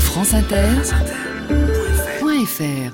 franceinter.fr.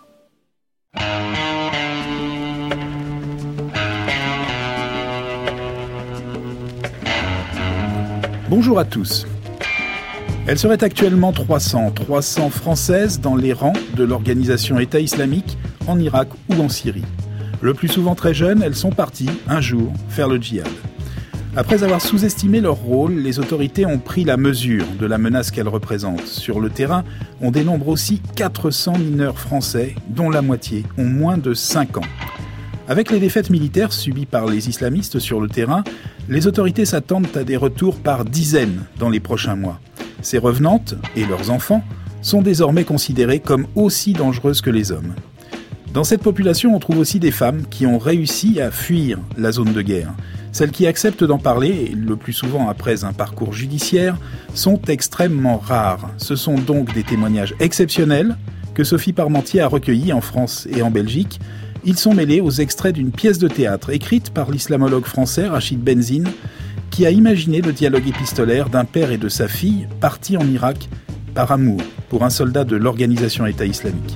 Bonjour à tous. Elles seraient actuellement 300 françaises dans les rangs de l'organisation État islamique en Irak ou en Syrie. Le plus souvent très jeunes, elles sont parties, un jour, faire le djihad. Après avoir sous-estimé leur rôle, les autorités ont pris la mesure de la menace qu'elles représentent. Sur le terrain, on dénombre aussi 400 mineurs français, dont la moitié ont moins de 5 ans. Avec les défaites militaires subies par les islamistes sur le terrain, les autorités s'attendent à des retours par dizaines dans les prochains mois. Ces revenantes, et leurs enfants, sont désormais considérées comme aussi dangereuses que les hommes. Dans cette population, on trouve aussi des femmes qui ont réussi à fuir la zone de guerre. Celles qui acceptent d'en parler, et le plus souvent après un parcours judiciaire, sont extrêmement rares. Ce sont donc des témoignages exceptionnels que Sophie Parmentier a recueillis en France et en Belgique. Ils sont mêlés aux extraits d'une pièce de théâtre écrite par l'islamologue français Rachid Benzine, qui a imaginé le dialogue épistolaire d'un père et de sa fille partis en Irak par amour pour un soldat de l'organisation État islamique.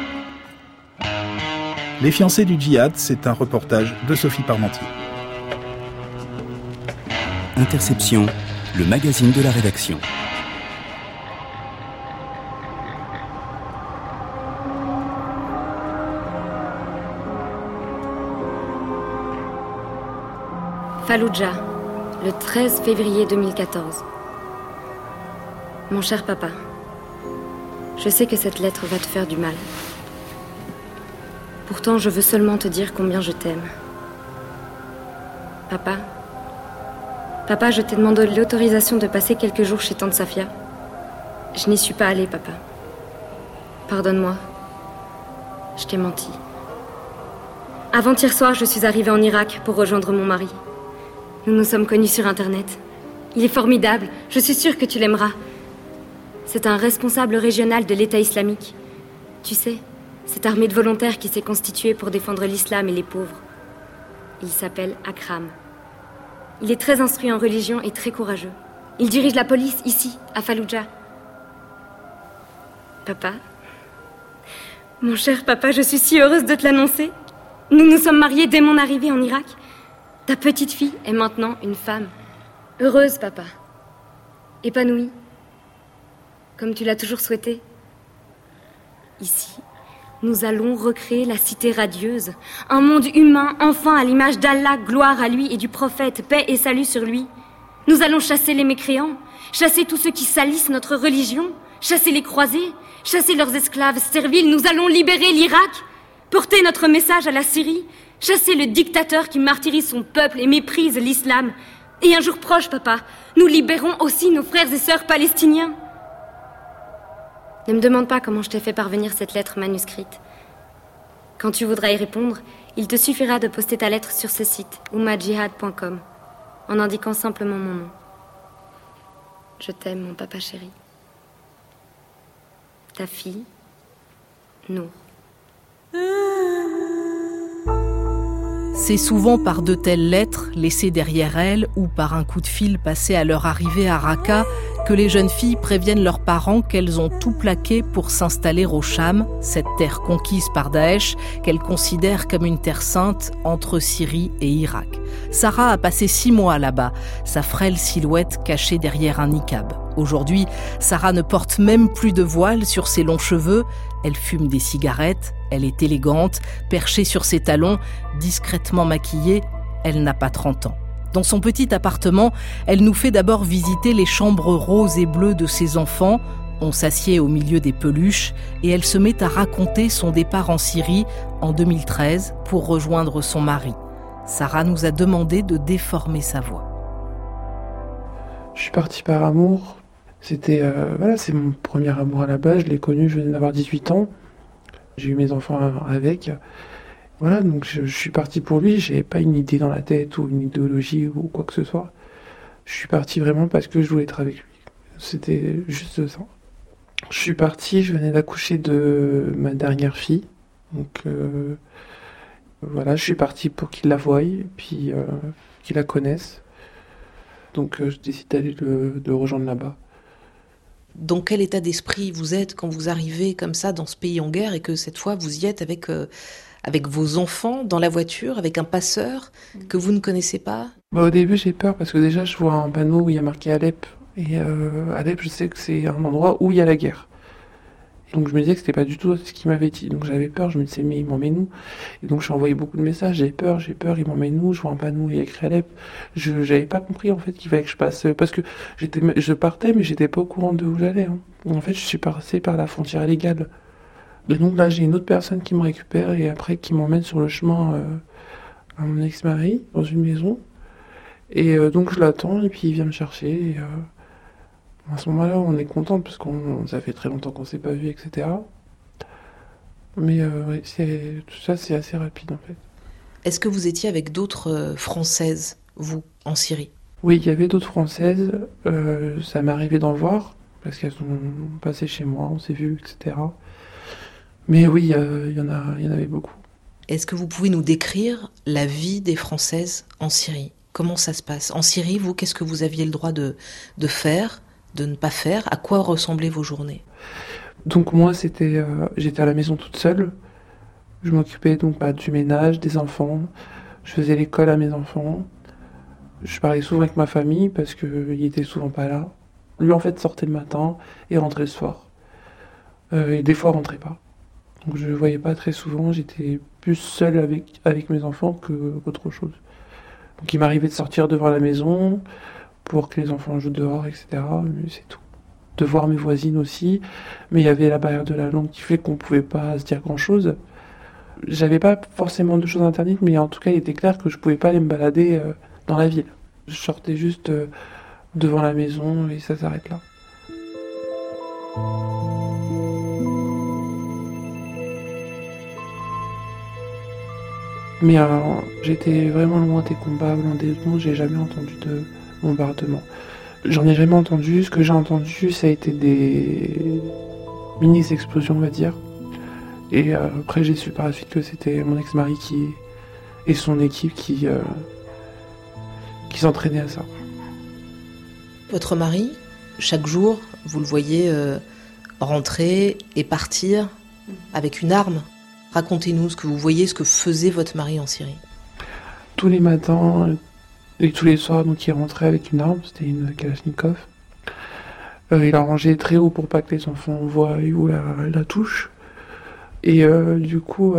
Les fiancés du djihad, c'est un reportage de Sophie Parmentier. Interception, le magazine de la rédaction. Falloujah, le 13 février 2014. Mon cher papa, je sais que cette lettre va te faire du mal. Pourtant, je veux seulement te dire combien je t'aime. Papa, je t'ai demandé l'autorisation de passer quelques jours chez tante Safia. Je n'y suis pas allée, papa. Pardonne-moi. Je t'ai menti. Avant-hier soir, je suis arrivée en Irak pour rejoindre mon mari. Nous nous sommes connus sur Internet. Il est formidable, je suis sûre que tu l'aimeras. C'est un responsable régional de l'État islamique. Tu sais, cette armée de volontaires qui s'est constituée pour défendre l'islam et les pauvres. Il s'appelle Akram. Il est très instruit en religion et très courageux. Il dirige la police ici, à Falloujah. Papa, mon cher papa, je suis si heureuse de te l'annoncer. Nous nous sommes mariés dès mon arrivée en Irak. Ta petite fille est maintenant une femme. Heureuse, papa. Épanouie. Comme tu l'as toujours souhaité. Ici, nous allons recréer la cité radieuse. Un monde humain, enfin à l'image d'Allah, gloire à lui et du prophète, paix et salut sur lui. Nous allons chasser les mécréants, chasser tous ceux qui salissent notre religion, chasser les croisés, chasser leurs esclaves serviles. Nous allons libérer l'Irak, porter notre message à la Syrie, chasser le dictateur qui martyrise son peuple et méprise l'islam. Et un jour proche, papa, nous libérons aussi nos frères et sœurs palestiniens. Ne me demande pas comment je t'ai fait parvenir cette lettre manuscrite. Quand tu voudras y répondre, il te suffira de poster ta lettre sur ce site, ummadjihad.com, en indiquant simplement mon nom. Je t'aime, mon papa chéri. Ta fille, Nour. C'est souvent par de telles lettres laissées derrière elles ou par un coup de fil passé à leur arrivée à Raqqa que les jeunes filles préviennent leurs parents qu'elles ont tout plaqué pour s'installer au Cham, cette terre conquise par Daesh qu'elles considèrent comme une terre sainte entre Syrie et Irak. Sarah a passé 6 mois là-bas, sa frêle silhouette cachée derrière un niqab. Aujourd'hui, Sarah ne porte même plus de voile sur ses longs cheveux. Elle fume des cigarettes, elle est élégante, perchée sur ses talons, discrètement maquillée. Elle n'a pas 30 ans. Dans son petit appartement, elle nous fait d'abord visiter les chambres roses et bleues de ses enfants. On s'assied au milieu des peluches et elle se met à raconter son départ en Syrie en 2013 pour rejoindre son mari. Sarah nous a demandé de déformer sa voix. Je suis parti par amour. C'était, c'est mon premier amour à la base. Je l'ai connu, je venais d'avoir 18 ans. J'ai eu mes enfants avec. Voilà, donc je suis parti pour lui. J'avais pas une idée dans la tête ou une idéologie ou quoi que ce soit. Je suis parti vraiment parce que je voulais être avec lui. C'était juste ça. Je suis parti, je venais d'accoucher de ma dernière fille. Donc voilà, je suis parti pour qu'il la voie et puis qu'il la connaisse. Donc je décide d'aller de rejoindre là-bas. dans quel état d'esprit vous êtes quand vous arrivez comme ça dans ce pays en guerre et que cette fois vous y êtes avec vos enfants dans la voiture, avec un passeur que vous ne connaissez pas? Au début, j'ai peur parce que déjà, je vois un panneau où il y a marqué Alep. Et Alep, je sais que c'est un endroit où il y a la guerre. Et donc je me disais que c'était pas du tout ce qu'il m'avait dit. Donc j'avais peur, je me disais mais il m'emmène où? Et donc j'ai envoyé beaucoup de messages, j'ai peur, il m'emmène où? Je vois un panneau où il y a écrit Alep. J'avais pas compris en fait qu'il fallait que je passe, parce que je partais mais j'étais pas au courant de où j'allais. En fait je suis passé par la frontière illégale. Et donc là j'ai une autre personne qui me récupère et après qui m'emmène sur le chemin à mon ex-mari, dans une maison. Et donc je l'attends et puis il vient me chercher. Et, à ce moment-là, on est content parce ça fait très longtemps qu'on s'est pas vu, etc. Mais ouais, tout ça, c'est assez rapide en fait. Est-ce que vous étiez avec d'autres Françaises, vous, en Syrie? Oui, il y avait d'autres Françaises. Ça m'est arrivé d'en voir parce qu'elles sont passées chez moi, on s'est vus, etc. Mais oui, il y en avait beaucoup. Est-ce que vous pouvez nous décrire la vie des Françaises en Syrie? Comment ça se passe? En Syrie, vous, qu'est-ce que vous aviez le droit de faire, de ne pas faire? À quoi ressemblaient vos journées? Donc moi, j'étais à la maison toute seule. Je m'occupais donc du ménage, des enfants. Je faisais l'école à mes enfants. Je parlais souvent avec ma famille parce qu'il était souvent pas là. Lui, en fait, sortait le matin et rentrait le soir. Et des fois, rentrait pas. Donc je le voyais pas très souvent. J'étais plus seule avec mes enfants qu'autre chose. Donc il m'arrivait de sortir devant la maison pour que les enfants jouent dehors, etc. Mais c'est tout. De voir mes voisines aussi. Mais il y avait la barrière de la langue qui fait qu'on pouvait pas se dire grand-chose. J'avais pas forcément de choses interdites, mais en tout cas, il était clair que je pouvais pas aller me balader dans la ville. Je sortais juste devant la maison et ça s'arrête là. Mais j'étais vraiment loin des combats, loin des bombes, j'ai jamais entendu de bombardement. J'en ai jamais entendu, ce que j'ai entendu, ça a été des mini-explosions, on va dire. Et après, j'ai su par la suite que c'était mon ex-mari et son équipe qui s'entraînaient à ça. Votre mari, chaque jour, vous le voyez rentrer et partir avec une arme. Racontez-nous ce que vous voyez, ce que faisait votre mari en Syrie. Tous les matins et tous les soirs, donc il rentrait avec une arme, c'était une Kalachnikov. Il la rangeait très haut pour pas que les enfants voient où la touche. Et du coup,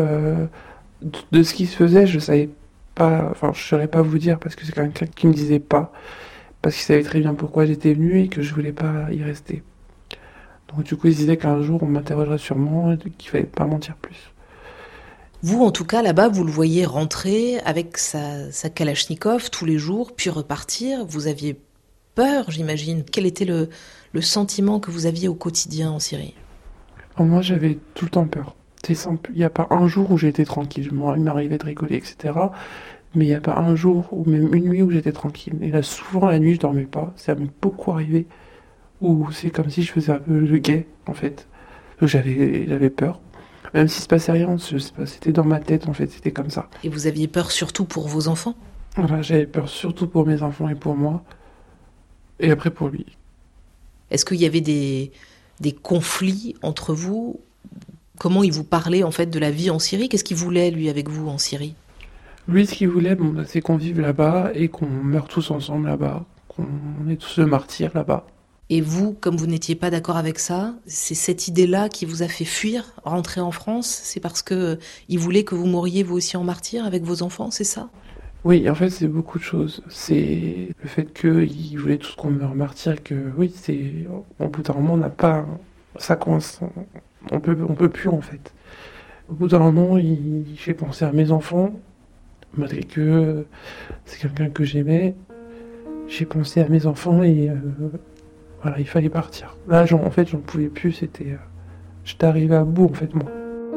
de ce qui se faisait, je savais pas, enfin je saurais pas vous dire parce que c'est quelqu'un qui me disait pas, parce qu'il savait très bien pourquoi j'étais venue et que je voulais pas y rester. Donc du coup, il se disait qu'un jour on m'interrogerait sûrement et qu'il fallait pas mentir plus. Vous, en tout cas, là-bas, vous le voyez rentrer avec sa Kalachnikov tous les jours, puis repartir. Vous aviez peur, j'imagine. Quel était le sentiment que vous aviez au quotidien en Syrie? Moi, j'avais tout le temps peur. C'est simple. Il n'y a pas un jour où j'ai été tranquille. Il m'arrivait de rigoler, etc. Mais il n'y a pas un jour ou même une nuit où j'étais tranquille. Et là, souvent, la nuit, je dormais pas. Ça m'est beaucoup arrivé. Où c'est comme si je faisais un peu le guet, en fait. J'avais peur. Même s'il se passait rien, je sais pas, c'était dans ma tête, en fait, c'était comme ça. Et vous aviez peur surtout pour vos enfants? Voilà, j'avais peur surtout pour mes enfants et pour moi. Et après pour lui. Est-ce qu'il y avait des conflits entre vous? Comment il vous parlait, en fait, de la vie en Syrie? Qu'est-ce qu'il voulait, lui, avec vous, en Syrie? Lui, ce qu'il voulait, c'est qu'on vive là-bas et qu'on meure tous ensemble là-bas. Qu'on est tous le martyr là-bas. Et vous, comme vous n'étiez pas d'accord avec ça, c'est cette idée-là qui vous a fait fuir, rentrer en France? C'est parce que il voulait que vous mouriez vous aussi en martyr avec vos enfants, c'est ça? Oui, en fait, c'est beaucoup de choses. C'est le fait qu'il voulait tous qu'on meure martyr, que oui, c'est au bout d'un moment, on n'a pas... Ça coince. On peut plus, en fait. Au bout d'un moment, j'ai pensé à mes enfants, malgré que c'est quelqu'un que j'aimais. J'ai pensé à mes enfants et... Voilà, il fallait partir. Là, j'en pouvais plus, c'était... J'étais arrivé à bout, en fait, moi.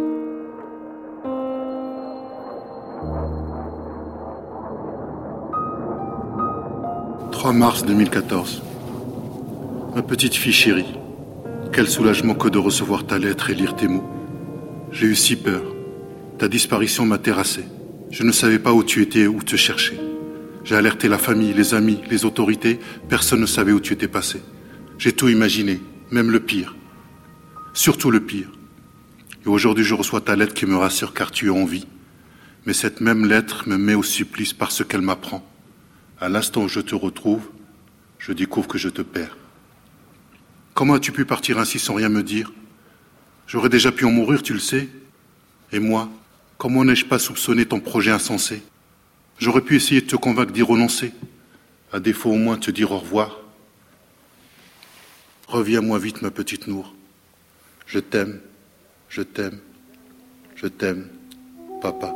« 3 mars 2014. Ma petite fille chérie, quel soulagement que de recevoir ta lettre et lire tes mots. J'ai eu si peur. Ta disparition m'a terrassé. Je ne savais pas où tu étais, où te chercher. J'ai alerté la famille, les amis, les autorités. Personne ne savait où tu étais passé. J'ai tout imaginé, même le pire. Surtout le pire. Et aujourd'hui, je reçois ta lettre qui me rassure car tu es en vie. Mais cette même lettre me met au supplice par ce qu'elle m'apprend. À l'instant où je te retrouve, je découvre que je te perds. Comment as-tu pu partir ainsi sans rien me dire? J'aurais déjà pu en mourir, tu le sais. Et moi, comment n'ai-je pas soupçonné ton projet insensé? J'aurais pu essayer de te convaincre d'y renoncer. À défaut au moins de te dire au revoir. Reviens-moi vite, ma petite Nour. Je t'aime, je t'aime, je t'aime, papa.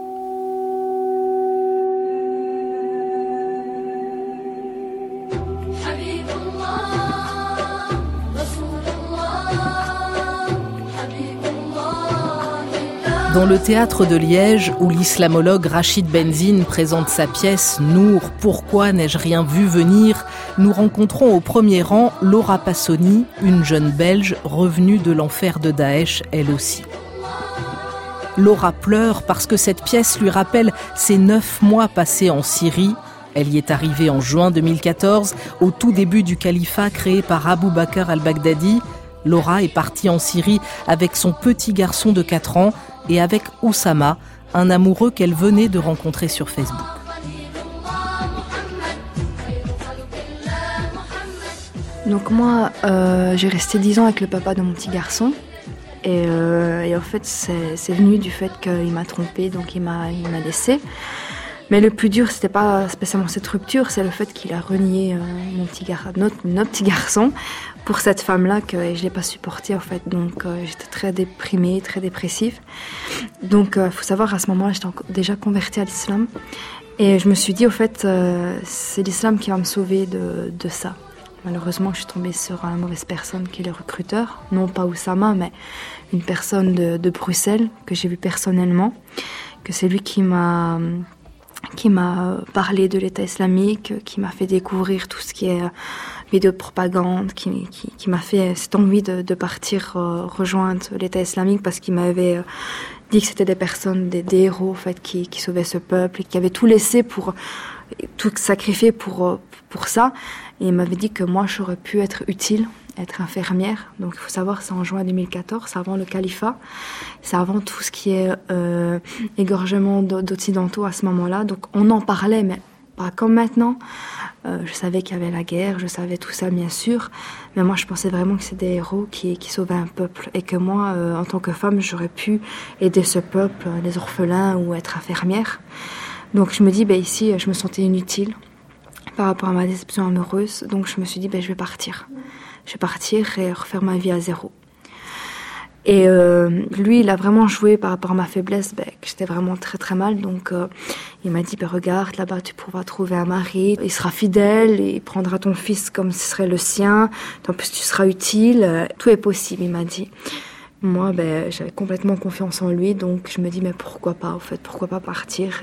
Dans le théâtre de Liège, où l'islamologue Rachid Benzine présente sa pièce « Nour, pourquoi n'ai-je rien vu venir ?», nous rencontrons au premier rang Laura Passoni, une jeune Belge revenue de l'enfer de Daesh, elle aussi. Laura pleure parce que cette pièce lui rappelle ses 9 mois passés en Syrie. Elle y est arrivée en juin 2014, au tout début du califat créé par Abou Bakr al-Baghdadi. Laura est partie en Syrie avec son petit garçon de 4 ans et avec Oussama, un amoureux qu'elle venait de rencontrer sur Facebook. Donc moi, j'ai resté 10 ans avec le papa de mon petit garçon. Et en fait, c'est venu du fait qu'il m'a trompée, donc il m'a laissée. Mais le plus dur, c'était pas spécialement cette rupture, c'est le fait qu'il a renié notre petit garçon pour cette femme-là que je l'ai pas supporté en fait. Donc j'étais très déprimée, très dépressive. Donc faut savoir, à ce moment-là, j'étais déjà convertie à l'islam. Et je me suis dit, au fait, c'est l'islam qui va me sauver de ça. Malheureusement, je suis tombée sur une mauvaise personne qui est le recruteur. Non pas Oussama, mais une personne de Bruxelles que j'ai vue personnellement. Que c'est lui qui m'a parlé de l'État islamique, qui m'a fait découvrir tout ce qui est vidéo de propagande, qui m'a fait cette envie de partir rejoindre l'État islamique parce qu'il m'avait dit que c'était des personnes, des héros en fait, qui sauvaient ce peuple et qui avaient tout laissé tout sacrifié pour ça. Et il m'avait dit que moi j'aurais pu être utile, être infirmière. Donc il faut savoir, c'est en juin 2014, c'est avant le califat, c'est avant tout ce qui est égorgement d'occidentaux à ce moment-là. Donc on en parlait, mais pas comme maintenant. Je savais qu'il y avait la guerre, je savais tout ça bien sûr, mais moi je pensais vraiment que c'était des héros qui sauvaient un peuple et que moi, en tant que femme, j'aurais pu aider ce peuple, les orphelins ou être infirmière. Donc je me dis, ici, je me sentais inutile par rapport à ma déception amoureuse, donc je me suis dit, je vais partir. Je vais partir et refaire ma vie à zéro. Et lui, il a vraiment joué par rapport à ma faiblesse, que j'étais vraiment très très mal. Donc il m'a dit, regarde, là-bas tu pourras trouver un mari, il sera fidèle, il prendra ton fils comme ce serait le sien, en plus tu seras utile, tout est possible, il m'a dit. Moi, j'avais complètement confiance en lui, donc je me dis, mais pourquoi pas, en fait, pourquoi pas partir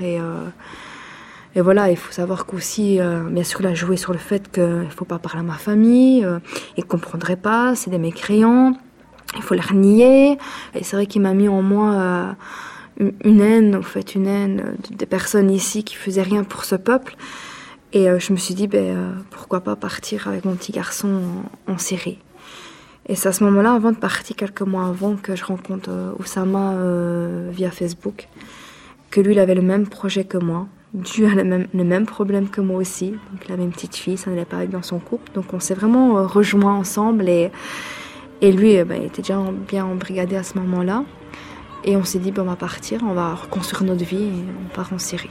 et voilà, il faut savoir qu'aussi, bien sûr, il a joué sur le fait qu'il ne faut pas parler à ma famille, ils ne comprendraient pas, c'est des mécréants, il faut les renier. Et c'est vrai qu'il m'a mis en moi une haine des personnes ici qui faisaient rien pour ce peuple. Et je me suis dit, pourquoi pas partir avec mon petit garçon en Syrie. Et c'est à ce moment-là, avant de partir, quelques mois avant, que je rencontre Oussama via Facebook, que lui, il avait le même projet que moi. Dieu a le même problème que moi aussi. Donc il avait une petite fille, ça n'allait pas avec dans son couple. Donc on s'est vraiment rejoints ensemble et lui, il était déjà bien embrigadé à ce moment-là. Et on s'est dit, on va partir, on va reconstruire notre vie et on part en Syrie.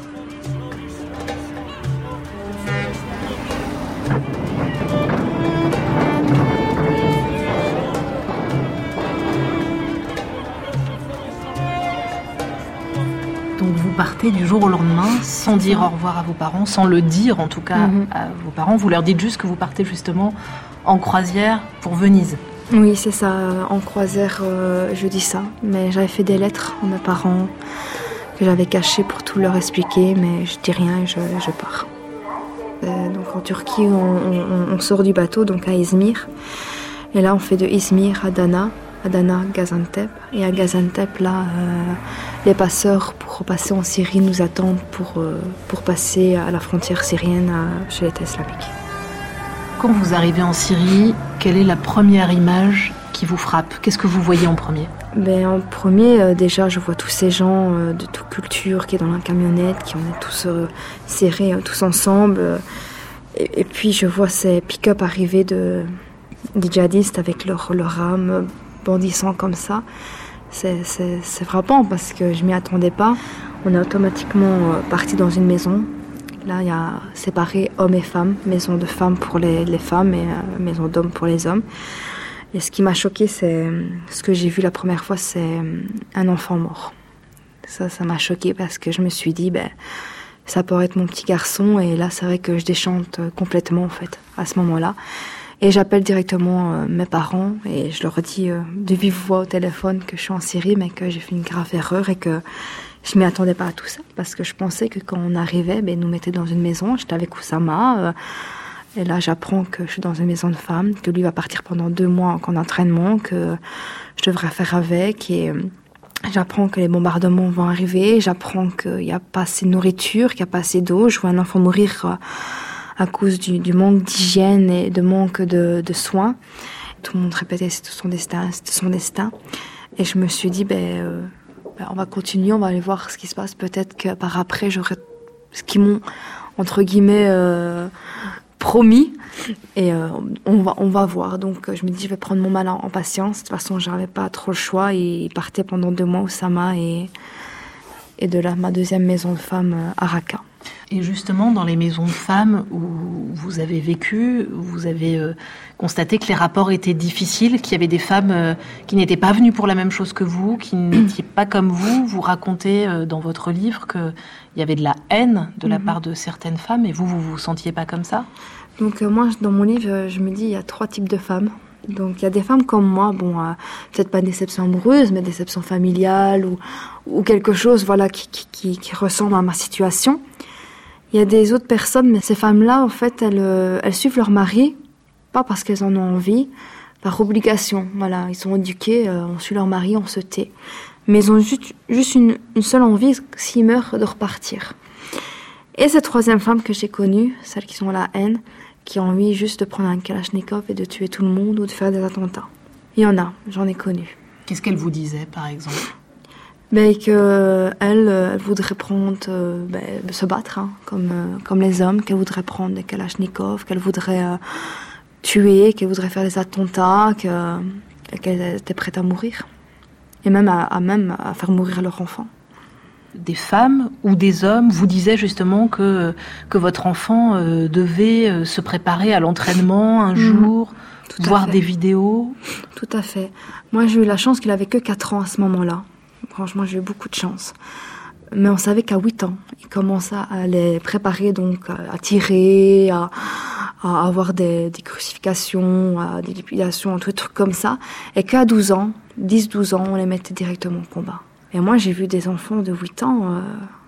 Donc vous partez du jour au lendemain sans dire au revoir à vos parents, sans le dire en tout cas à vos parents. Vous leur dites juste que vous partez justement en croisière pour Venise. Oui, c'est ça, en croisière, je dis ça. Mais j'avais fait des lettres à mes parents que j'avais cachées pour tout leur expliquer, mais je dis rien et je pars. Donc en Turquie, on sort du bateau, donc à Izmir. Et là, on fait de Izmir à Adana, Gaziantep. Et à Gaziantep, là, les passeurs pour repasser en Syrie nous attendent pour passer à la frontière syrienne chez l'État islamique. Quand vous arrivez en Syrie, Quelle est la première image qui vous frappe ? Qu'est-ce que vous voyez en premier ? En premier, déjà, je vois tous ces gens de toute culture qui est dans la camionnette, qui on est tous serrés, tous ensemble. Et puis, je vois ces pick-up arriver des djihadistes avec leur arme bondissant comme ça. C'est frappant parce que je m'y attendais pas. On est automatiquement parti dans une maison. Là, il y a séparé hommes et femmes, maison de femmes pour les femmes et maison d'hommes pour les hommes. Et ce qui m'a choquée, c'est ce que j'ai vu la première fois, c'est un enfant mort. Ça m'a choquée parce que je me suis dit, ça pourrait être mon petit garçon. Et là, c'est vrai que je déchante complètement, en fait, à ce moment-là. Et j'appelle directement mes parents et je leur dis de vive voix au téléphone que je suis en Syrie, mais que j'ai fait une grave erreur et que je m'y attendais pas à tout ça. Parce que je pensais que quand on arrivait, ils nous mettaient dans une maison. J'étais avec Oussama. Et là, j'apprends que je suis dans une maison de femmes, que lui va partir pendant 2 mois en entraînement, que je devrais faire avec. Et j'apprends que les bombardements vont arriver. J'apprends qu'il n'y a pas assez de nourriture, qu'il n'y a pas assez d'eau. Je vois un enfant mourir à cause du manque d'hygiène et de manque de soins. Tout le monde répétait c'était son destin. Et je me suis dit, on va continuer, on va aller voir ce qui se passe. Peut-être que par après, j'aurai ce qu'ils m'ont, entre guillemets, promis. Et on va voir. Donc je me dis, je vais prendre mon mal en patience. De toute façon, j'avais pas trop le choix. Et il partait pendant 2 mois, Oussama, et de là, ma deuxième maison de femmes à Raqqa. Et justement, dans les maisons de femmes où vous avez vécu, vous avez constaté que les rapports étaient difficiles, qu'il y avait des femmes qui n'étaient pas venues pour la même chose que vous, qui n'étaient pas comme vous. Vous racontez dans votre livre qu'il y avait de la haine de la part de certaines femmes, et vous sentiez pas comme ça ? Donc moi, dans mon livre, je me dis, il y a 3 types de femmes. Donc il y a des femmes comme moi, peut-être pas une déception amoureuse, mais déception familiale ou quelque chose qui ressemble à ma situation. Il y a des autres personnes, mais ces femmes-là, en fait, elles suivent leur mari, pas parce qu'elles en ont envie, par obligation. Voilà, ils sont éduqués, on suit leur mari, on se tait. Mais ils ont juste une seule envie, s'ils meurent, de repartir. Et cette 3e femme que j'ai connue, celles qui sont la haine, qui ont envie juste de prendre un kalachnikov et de tuer tout le monde ou de faire des attentats. Il y en a, j'en ai connu. Qu'est-ce qu'elle vous disait, par exemple ? Qu'elle voudrait prendre, se battre, comme les hommes, qu'elle voudrait prendre des kalachnikovs, qu'elle voudrait tuer, qu'elle voudrait faire des attentats, qu'elle était prête à mourir. Et même à faire mourir leur enfant. Des femmes ou des hommes vous disaient justement que votre enfant devait se préparer à l'entraînement un jour, voir des vidéos. Tout à fait. Moi, j'ai eu la chance qu'il avait que 4 ans à ce moment-là. Franchement, j'ai eu beaucoup de chance. Mais on savait qu'à 8 ans, il commençait à les préparer, donc à tirer, à avoir des crucifixions, des liquidations, des trucs comme ça. Et qu'à 12 ans, 10-12 ans, on les mettait directement au combat. Et moi, j'ai vu des enfants de 8 ans,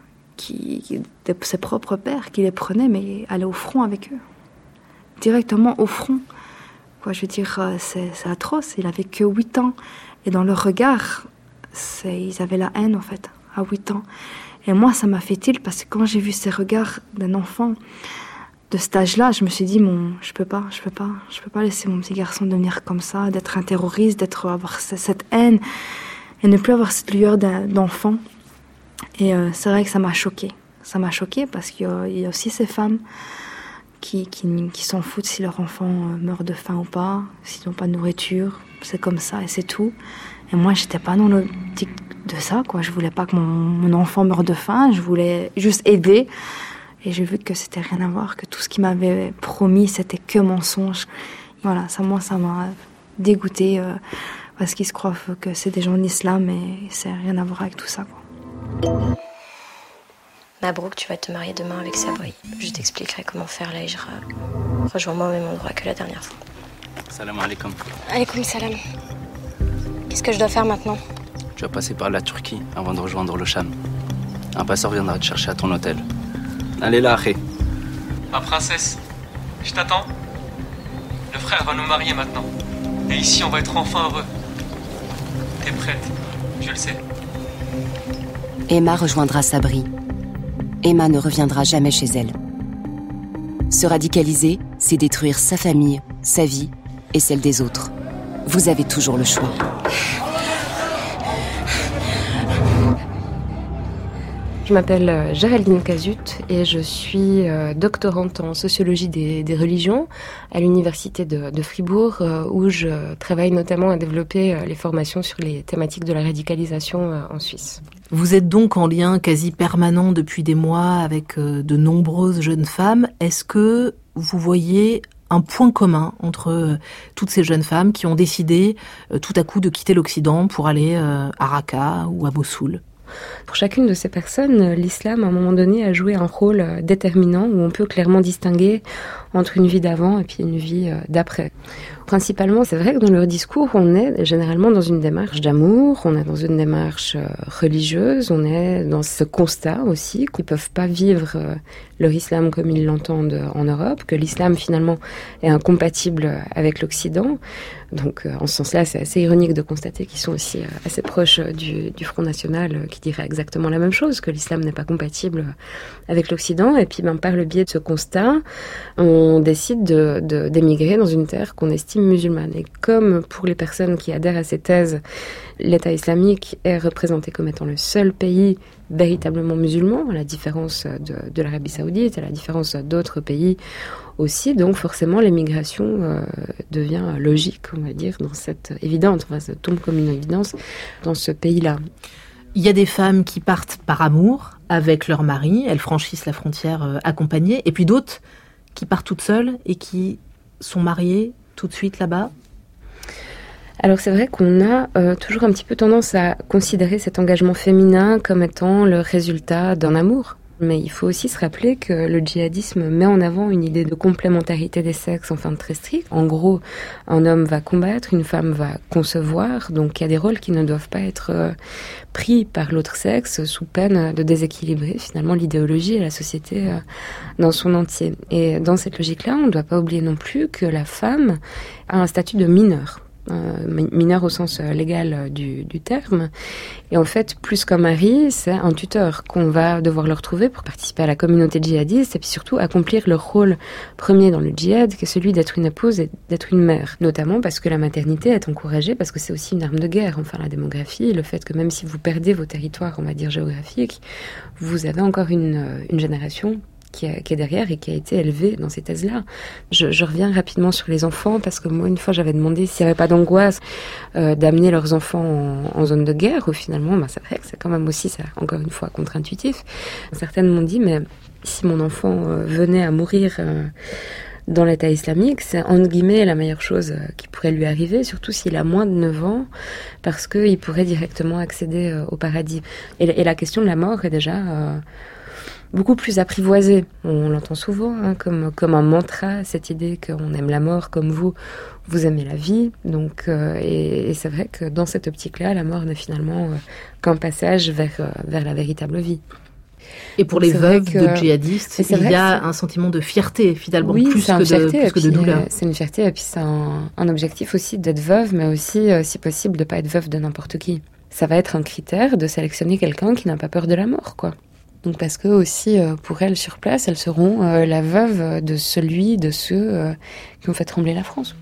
ses propres pères, qui les prenaient, mais allaient au front avec eux. Directement au front. Je veux dire, c'est atroce. Il avait que 8 ans. Et dans leur regard, ils avaient la haine, en fait, à 8 ans. Et moi, ça m'a fait tilt, parce que quand j'ai vu ces regards d'un enfant de cet âge-là, je me suis dit, je peux pas laisser mon petit garçon devenir comme ça, d'être un terroriste, avoir cette haine, et ne plus avoir cette lueur d'enfant. Et c'est vrai que ça m'a choquée. Ça m'a choquée parce qu'il y a aussi ces femmes qui s'en foutent si leur enfant meurt de faim ou pas, s'ils n'ont pas de nourriture. C'est comme ça et c'est tout. Et moi, j'étais pas dans l'optique de ça, quoi. Je voulais pas que mon enfant meure de faim. Je voulais juste aider. Et j'ai vu que c'était rien à voir, que tout ce qu'il m'avait promis, c'était que mensonge. Voilà, ça m'a dégoûtée. Parce qu'ils se croient que c'est des gens de l'islam, mais ça n'a rien à voir avec tout ça, quoi. Mabrouk, tu vas te marier demain avec Sabri. Je t'expliquerai comment faire la hijra. Rejoins-moi au même endroit que la dernière fois. Salam alaikum. Alaikum salam. Qu'est-ce que je dois faire maintenant ? Tu vas passer par la Turquie avant de rejoindre le Cham. Un passeur viendra te chercher à ton hôtel. Allez là, Ahé. Ma princesse, je t'attends. Le frère va nous marier maintenant. Et ici, on va être enfin heureux. T'es prête, je le sais. Emma rejoindra Sabri. Emma ne reviendra jamais chez elle. Se radicaliser, c'est détruire sa famille, sa vie et celle des autres. Vous avez toujours le choix. Je m'appelle Géraldine Cazut et je suis doctorante en sociologie des religions à l'université de Fribourg où je travaille notamment à développer les formations sur les thématiques de la radicalisation en Suisse. Vous êtes donc en lien quasi permanent depuis des mois avec de nombreuses jeunes femmes. Est-ce que vous voyez un point commun entre toutes ces jeunes femmes qui ont décidé tout à coup de quitter l'Occident pour aller à Raqqa ou à Mossoul ? Pour chacune de ces personnes, l'islam, à un moment donné, a joué un rôle déterminant où on peut clairement distinguer entre une vie d'avant et puis une vie d'après. Principalement, c'est vrai que dans leur discours, on est généralement dans une démarche d'amour, on est dans une démarche religieuse, on est dans ce constat aussi qu'ils ne peuvent pas vivre leur islam comme ils l'entendent en Europe, que l'islam finalement est incompatible avec l'Occident. Donc en ce sens-là, c'est assez ironique de constater qu'ils sont aussi assez proches du Front National qui dirait exactement la même chose, que l'islam n'est pas compatible avec l'Occident. Et puis par le biais de ce constat, on décide d'émigrer dans une terre qu'on estime musulmane. Et comme pour les personnes qui adhèrent à ces thèses, l'État islamique est représenté comme étant le seul pays véritablement musulman, à la différence de l'Arabie Saoudite, à la différence d'autres pays aussi. Donc forcément, l'émigration devient logique, on va dire, dans cette évidente, enfin, ça tombe comme une évidence dans ce pays-là. Il y a des femmes qui partent par amour avec leur mari, elles franchissent la frontière accompagnées, et puis d'autres qui partent toutes seules et qui sont mariées tout de suite là-bas. Alors c'est vrai qu'on a toujours un petit peu tendance à considérer cet engagement féminin comme étant le résultat d'un amour. Mais il faut aussi se rappeler que le djihadisme met en avant une idée de complémentarité des sexes, enfin très stricte. En gros, un homme va combattre, une femme va concevoir, donc il y a des rôles qui ne doivent pas être pris par l'autre sexe sous peine de déséquilibrer finalement l'idéologie et la société dans son entier. Et dans cette logique-là, on ne doit pas oublier non plus que la femme a un statut de mineure. Mineur au sens légal du terme. Et en fait, plus qu'un mari, c'est un tuteur qu'on va devoir leur trouver pour participer à la communauté djihadiste et puis surtout accomplir leur rôle premier dans le djihad, qui est celui d'être une épouse et d'être une mère. Notamment parce que la maternité est encouragée, parce que c'est aussi une arme de guerre. Enfin, la démographie, le fait que même si vous perdez vos territoires, on va dire géographiques, vous avez encore une génération qui est derrière et qui a été élevée dans ces thèses-là. Je reviens rapidement sur les enfants parce que moi, une fois, j'avais demandé s'il n'y avait pas d'angoisse d'amener leurs enfants en zone de guerre, où finalement, c'est vrai que c'est quand même aussi, ça, encore une fois, contre-intuitif. Certaines m'ont dit, mais si mon enfant venait à mourir dans l'État islamique, c'est entre guillemets la meilleure chose qui pourrait lui arriver, surtout s'il a moins de 9 ans, parce qu'il pourrait directement accéder au paradis. Et la question de la mort est déjà beaucoup plus apprivoisée. On l'entend souvent comme un mantra, cette idée qu'on aime la mort comme vous aimez la vie. Donc, et c'est vrai que dans cette optique-là, la mort n'est finalement qu'un passage vers la véritable vie. Et pour les veuves de djihadistes, il y a un sentiment de fierté, finalement, oui, plus que de douleur. C'est une fierté, et puis c'est un objectif aussi d'être veuve, mais aussi, si possible, de ne pas être veuve de n'importe qui. Ça va être un critère de sélectionner quelqu'un qui n'a pas peur de la mort, quoi. Donc parce que aussi, pour elles, sur place, elles seront la veuve de ceux qui ont fait trembler la France.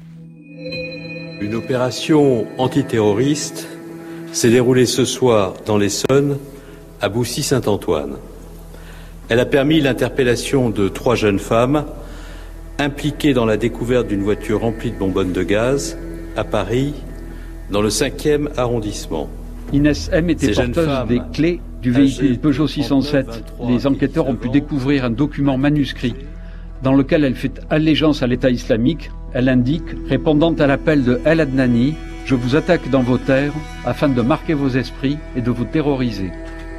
Une opération antiterroriste s'est déroulée ce soir dans l'Essonne, à Boussy-Saint-Antoine. Elle a permis l'interpellation de 3 jeunes femmes impliquées dans la découverte d'une voiture remplie de bonbonnes de gaz à Paris, dans le 5e arrondissement. Inès M. était porteuse des clés du véhicule Peugeot 607. Les enquêteurs ont pu découvrir un document manuscrit dans lequel elle fait allégeance à l'État islamique. Elle indique, répondant à l'appel de El Adnani, « Je vous attaque dans vos terres afin de marquer vos esprits et de vous terroriser ».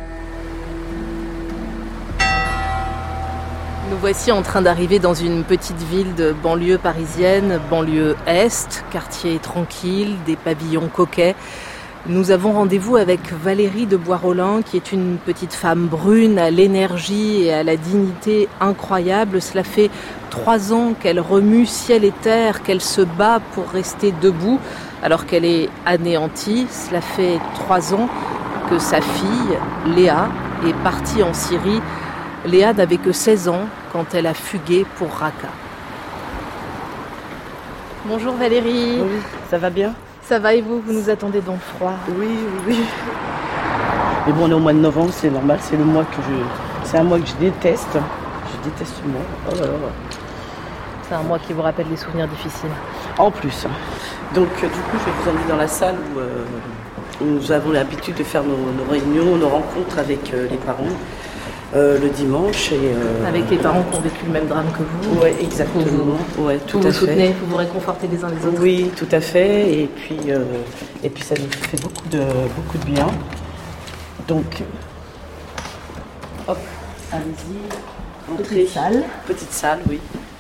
Nous voici en train d'arriver dans une petite ville de banlieue parisienne, banlieue Est, quartier tranquille, des pavillons coquets. Nous avons rendez-vous avec Valérie de Bois-Rolin, qui est une petite femme brune à l'énergie et à la dignité incroyable. Cela fait 3 ans qu'elle remue ciel et terre, qu'elle se bat pour rester debout alors qu'elle est anéantie. Cela fait 3 ans que sa fille, Léa, est partie en Syrie. Léa n'avait que 16 ans quand elle a fugué pour Raqqa. Bonjour Valérie. Oui, ça va bien? Ça va et vous nous attendez dans le froid? Oui. Mais bon, on est au mois de novembre, c'est normal, c'est le mois c'est un mois que je déteste. Je déteste ce mois. Oh là là. C'est un mois qui vous rappelle des souvenirs difficiles. En plus. Donc du coup, je vais vous emmener dans la salle où nous avons l'habitude de faire nos réunions, nos rencontres avec les parents le dimanche. Avec les parents qui ont vécu le même drame que vous? Oui, exactement. Tout vous soutenez, vous vous réconfortez les uns les autres? Oui, tout à fait. Et puis ça nous fait beaucoup de bien. Donc, hop, allez-y. Entrez. Petite salle, oui.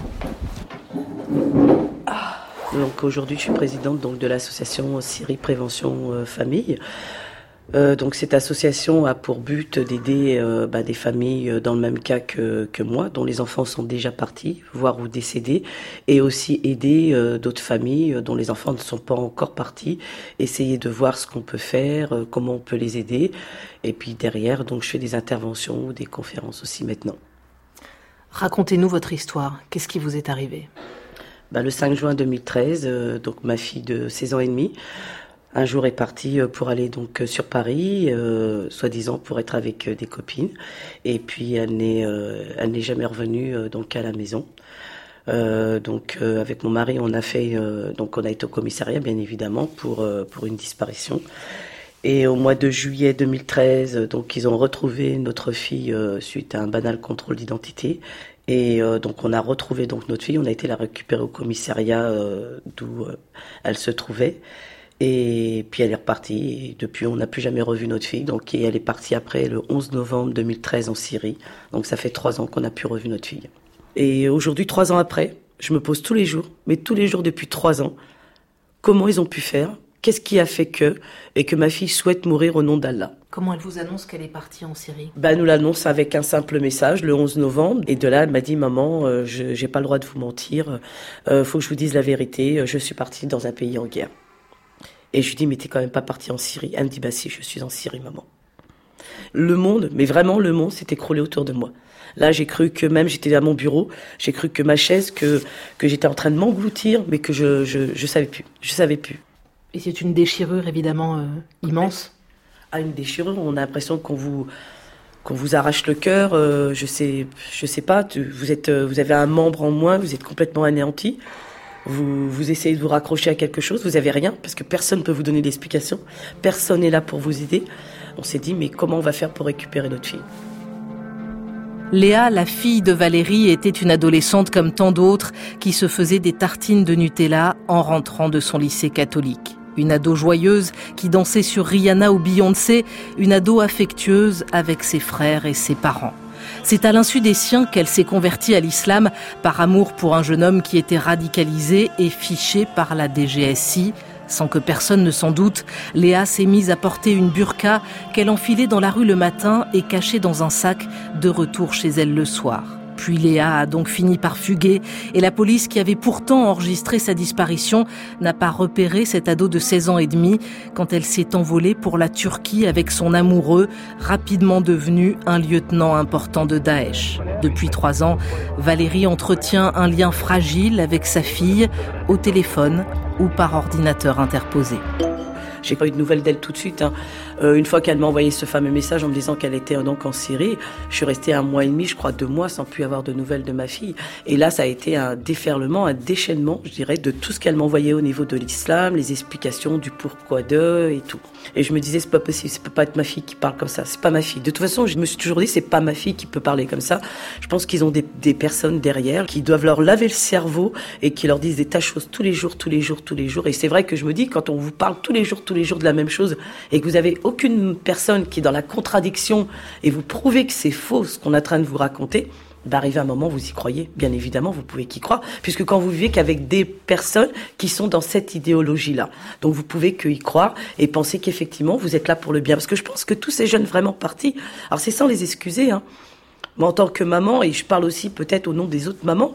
Donc aujourd'hui, je suis présidente de l'association Syrie Prévention Famille. Donc cette association a pour but d'aider des familles dans le même cas que moi, dont les enfants sont déjà partis, voire ou décédés, et aussi aider d'autres familles dont les enfants ne sont pas encore partis, essayer de voir ce qu'on peut faire, comment on peut les aider, et puis derrière, donc je fais des interventions ou des conférences aussi maintenant. Racontez-nous votre histoire. Qu'est-ce qui vous est arrivé? Le 5 juin 2013, donc ma fille de 16 ans et demi, un jour est partie pour aller donc sur Paris, soi-disant pour être avec des copines, et puis elle n'est jamais revenue donc à la maison. Avec mon mari, on a été au commissariat bien évidemment pour une disparition. Et au mois de juillet 2013, donc ils ont retrouvé notre fille suite à un banal contrôle d'identité. Et donc on a retrouvé donc notre fille, on a été la récupérer au commissariat d'où elle se trouvait. Et puis elle est repartie, et depuis on n'a plus jamais revu notre fille. Donc, et elle est partie après le 11 novembre 2013 en Syrie. Donc ça fait 3 ans qu'on n'a plus revu notre fille. Et aujourd'hui, 3 ans après, je me pose tous les jours depuis 3 ans, comment ils ont pu faire? Qu'est-ce qui a fait que ma fille souhaite mourir au nom d'Allah? Comment elle vous annonce qu'elle est partie en Syrie? Elle nous l'annonce avec un simple message le 11 novembre. Et de là, elle m'a dit, maman, j'ai pas le droit de vous mentir. Faut que je vous dise la vérité. Je suis partie dans un pays en guerre. Et je lui dis, mais t'es quand même pas partie en Syrie? Elle me dit, si, je suis en Syrie, maman. Le monde, mais vraiment le monde s'est écroulé autour de moi. Là, j'ai cru que même j'étais à mon bureau, j'ai cru que ma chaise, que j'étais en train de m'engloutir, mais que je savais plus. Je savais plus. Et c'est une déchirure évidemment immense. Une déchirure, on a l'impression qu'on vous arrache le cœur. Je sais pas. Vous avez un membre en moins, vous êtes complètement anéanti. Vous essayez de vous raccrocher à quelque chose, vous avez rien parce que personne ne peut vous donner d'explication. Personne n'est là pour vous aider. On s'est dit mais comment on va faire pour récupérer notre fille? Léa, la fille de Valérie, était une adolescente comme tant d'autres qui se faisait des tartines de Nutella en rentrant de son lycée catholique. Une ado joyeuse qui dansait sur Rihanna ou Beyoncé, une ado affectueuse avec ses frères et ses parents. C'est à l'insu des siens qu'elle s'est convertie à l'islam par amour pour un jeune homme qui était radicalisé et fiché par la DGSI. Sans que personne ne s'en doute, Léa s'est mise à porter une burqa qu'elle enfilait dans la rue le matin et cachait dans un sac de retour chez elle le soir. Puis Léa a donc fini par fuguer et la police, qui avait pourtant enregistré sa disparition, n'a pas repéré cette ado de 16 ans et demi quand elle s'est envolée pour la Turquie avec son amoureux, rapidement devenu un lieutenant important de Daesh. Depuis 3 ans, Valérie entretient un lien fragile avec sa fille, au téléphone ou par ordinateur interposé. J'ai pas eu de nouvelles d'elle tout de suite. Une fois qu'elle m'a envoyé ce fameux message en me disant qu'elle était donc en Syrie, je suis restée 1 mois et demi, je crois 2 mois, sans plus avoir de nouvelles de ma fille. Et là, ça a été un déferlement, un déchaînement, je dirais, de tout ce qu'elle m'envoyait au niveau de l'islam, les explications du pourquoi d'eux et tout. Et je me disais, c'est pas possible, ça peut pas être ma fille qui parle comme ça, c'est pas ma fille. De toute façon, je me suis toujours dit, c'est pas ma fille qui peut parler comme ça. Je pense qu'ils ont des personnes derrière qui doivent leur laver le cerveau et qui leur disent des tas de choses tous les jours. Et c'est vrai que je me dis, quand on vous parle tous les jours de la même chose et que vous avez aucune personne qui est dans la contradiction et vous prouvez que c'est faux ce qu'on est en train de vous raconter, arrivé un moment, vous y croyez. Bien évidemment, vous pouvez qu'y croire, puisque quand vous vivez qu'avec des personnes qui sont dans cette idéologie-là. Donc vous pouvez qu'y croire et penser qu'effectivement, vous êtes là pour le bien. Parce que je pense que tous ces jeunes vraiment partis, alors c'est sans les excuser, moi, en tant que maman, et je parle aussi peut-être au nom des autres mamans,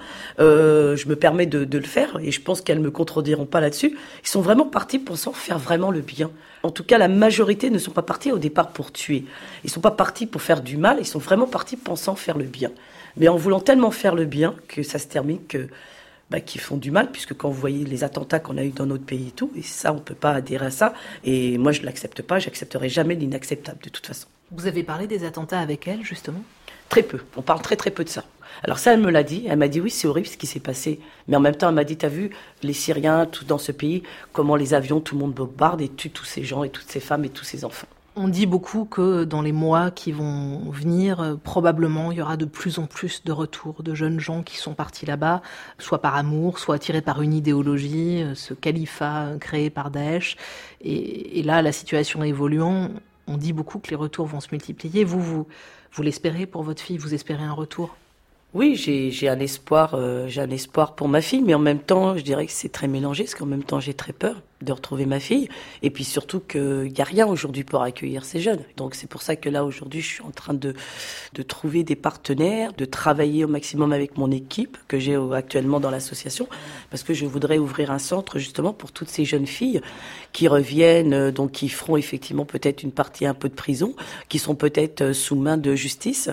je me permets de le faire, et je pense qu'elles me contrediront pas là-dessus, ils sont vraiment partis pensant faire vraiment le bien. En tout cas, la majorité ne sont pas partis au départ pour tuer. Ils sont pas partis pour faire du mal, ils sont vraiment partis pensant faire le bien. Mais en voulant tellement faire le bien que ça se termine que qui font du mal, puisque quand vous voyez les attentats qu'on a eu dans notre pays et tout, et ça, on ne peut pas adhérer à ça. Et moi, je ne l'accepte pas, j'accepterai jamais l'inacceptable, de toute façon. Vous avez parlé des attentats avec elle, justement ? Très peu, on parle très très peu de ça. Alors ça, elle me l'a dit, elle m'a dit oui, c'est horrible ce qui s'est passé. Mais en même temps, elle m'a dit, t'as vu, les Syriens, tout dans ce pays, comment les avions, tout le monde bombarde et tue tous ces gens et toutes ces femmes et tous ces enfants. On dit beaucoup que dans les mois qui vont venir, probablement, il y aura de plus en plus de retours de jeunes gens qui sont partis là-bas, soit par amour, soit attirés par une idéologie, ce califat créé par Daesh. Et là, la situation évoluant, on dit beaucoup que les retours vont se multiplier. Vous l'espérez pour votre fille ? Vous espérez un retour ? Oui, j'ai un espoir pour ma fille, mais en même temps, je dirais que c'est très mélangé, parce qu'en même temps, j'ai très peur de retrouver ma fille, et puis surtout qu'il n'y a rien aujourd'hui pour accueillir ces jeunes. Donc c'est pour ça que là, aujourd'hui, je suis en train de trouver des partenaires, de travailler au maximum avec mon équipe que j'ai actuellement dans l'association, parce que je voudrais ouvrir un centre justement pour toutes ces jeunes filles qui reviennent, donc qui feront effectivement peut-être une partie un peu de prison, qui sont peut-être sous main de justice,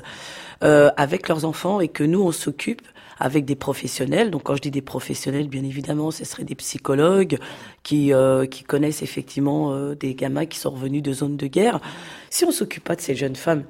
avec leurs enfants, et que nous, on s'occupe avec des professionnels. Donc quand je dis des professionnels, bien évidemment, ce seraient des psychologues qui connaissent effectivement des gamins qui sont revenus de zones de guerre. Si on s'occupe pas de ces jeunes femmes,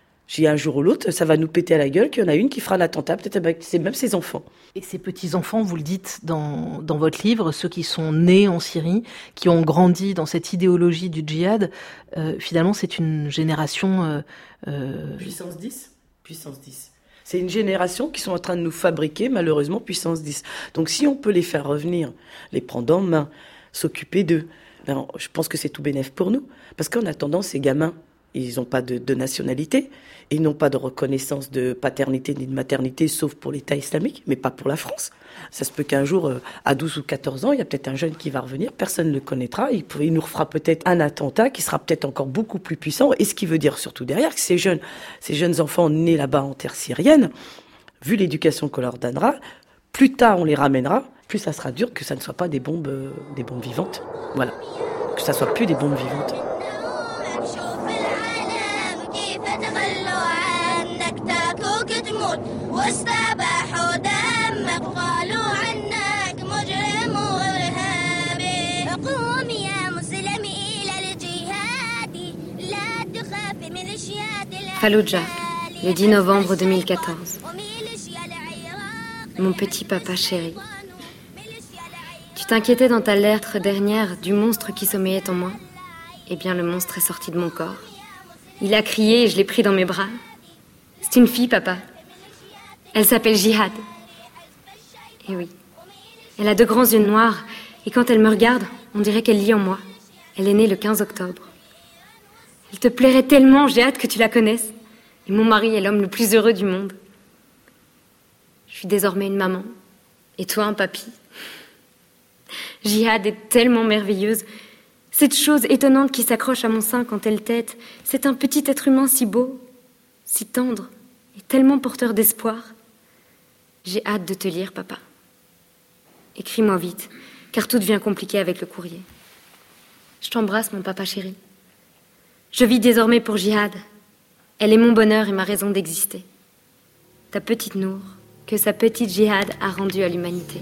un jour ou l'autre, ça va nous péter à la gueule qu'il y en a une qui fera l'attentat, peut-être avec même ses enfants. Et ces petits-enfants, vous le dites dans votre livre, ceux qui sont nés en Syrie, qui ont grandi dans cette idéologie du djihad, finalement, c'est une génération... Puissance 10 ? Puissance 10. C'est une génération qui sont en train de nous fabriquer, malheureusement, puissance 10. Donc si on peut les faire revenir, les prendre en main, s'occuper d'eux, je pense que c'est tout bénef pour nous. Parce qu'en attendant, ces gamins, ils n'ont pas de nationalité, ils n'ont pas de reconnaissance de paternité ni de maternité, sauf pour l'État islamique, mais pas pour la France. Ça se peut qu'un jour, à 12 ou 14 ans, il y a peut-être un jeune qui va revenir, personne ne le connaîtra, il nous refera peut-être un attentat qui sera peut-être encore beaucoup plus puissant, et ce qui veut dire surtout derrière que ces jeunes enfants nés là-bas en terre syrienne, vu l'éducation qu'on leur donnera, plus tard on les ramènera, plus ça sera dur que ça ne soit pas des bombes vivantes. Voilà, que ça soit plus des bombes vivantes. Fallujah, le 10 novembre 2014. Mon petit papa chéri. Tu t'inquiétais dans ta lettre dernière du monstre qui sommeillait en moi. Eh bien, le monstre est sorti de mon corps. Il a crié et je l'ai pris dans mes bras. C'est une fille, papa. Elle s'appelle Jihad. Et oui, elle a de grands yeux noirs et quand elle me regarde, on dirait qu'elle lit en moi. Elle est née le 15 octobre. Elle te plairait tellement, j'ai hâte que tu la connaisses. Et mon mari est l'homme le plus heureux du monde. Je suis désormais une maman. Et toi, un papy. Jihad est tellement merveilleuse. Cette chose étonnante qui s'accroche à mon sein quand elle tète, c'est un petit être humain si beau, si tendre et tellement porteur d'espoir. J'ai hâte de te lire, papa. Écris-moi vite, car tout devient compliqué avec le courrier. Je t'embrasse, mon papa chéri. Je vis désormais pour Jihad. Elle est mon bonheur et ma raison d'exister. Ta petite Nour, que sa petite Jihad a rendue à l'humanité.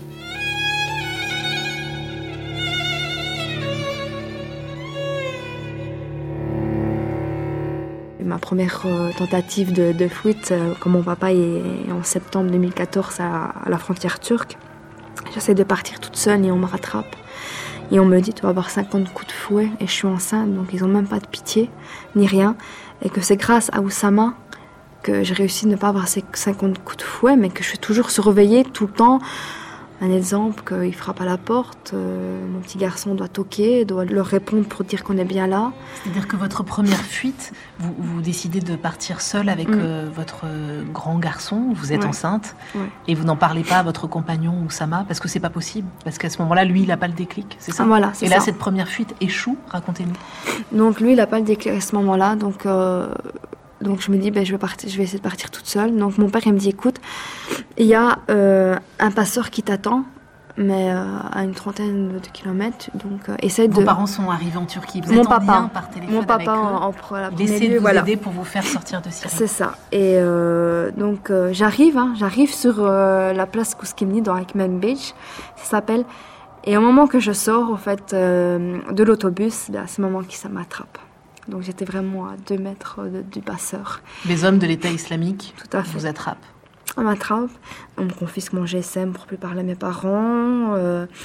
Ma première tentative de fuite, quand mon papa est en septembre 2014 à la frontière turque, j'essaie de partir toute seule et on me rattrape. Et on me dit, tu vas avoir 50 coups de fouet et je suis enceinte, donc ils n'ont même pas de pitié, ni rien. Et que c'est grâce à Oussama que j'ai réussi à ne pas avoir ces 50 coups de fouet, mais que je suis toujours surveillée tout le temps. Un exemple, qu'il frappe à la porte, mon petit garçon doit toquer, doit leur répondre pour dire qu'on est bien là. C'est-à-dire que votre première fuite, vous décidez de partir seule avec votre grand garçon, vous êtes enceinte, et vous n'en parlez pas à votre compagnon Oussama, parce que c'est pas possible, parce qu'à ce moment-là, lui, il n'a pas le déclic, c'est ça ? Voilà, c'est et là, ça. cette première fuite échoue, racontez-nous. Donc lui, il n'a pas le déclic à ce moment-là, donc je me dis, je vais essayer de partir toute seule. Donc mon père, il me dit, écoute, il y a un passeur qui t'attend mais à une trentaine de kilomètres. Donc, Vos parents sont arrivés en Turquie. Vous êtes en lien par téléphone avec eux. Il essaie de vous aider pour vous faire sortir de Syrie. C'est ça. Et donc j'arrive sur la place Kouskimni dans Akmen Beach, ça s'appelle. Et au moment que je sors en fait de l'autobus, à ce moment qui ça m'attrape. Donc j'étais vraiment à 2 mètres du passeur. Les hommes de l'État islamique Tout à fait. Vous attrapent. On m'attrape, on me confisque mon GSM pour plus parler à mes parents,